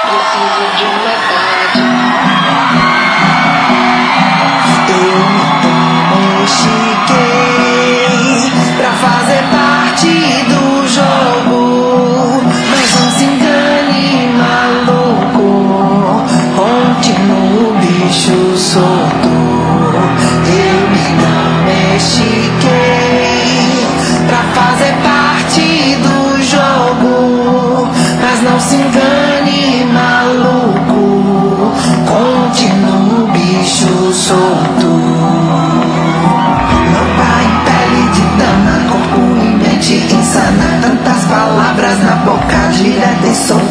Preciso de uma tarde. Eu me domestiquei pra fazer parte do jogo, mas não se engane, maluco, continuo bicho solto. Eu me domestiquei pra fazer parte do jogo, mas não se engane, maluco, continuo bicho solto. Meu pai em pele de dama, corpo e mente insana, tantas palavras na boca, direta e solta.